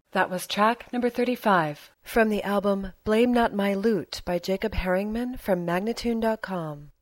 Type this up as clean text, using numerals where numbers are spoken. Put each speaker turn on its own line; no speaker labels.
That was track number 35 from the album Blame Not My Loot by Jacob Herringman from Magnatune.com.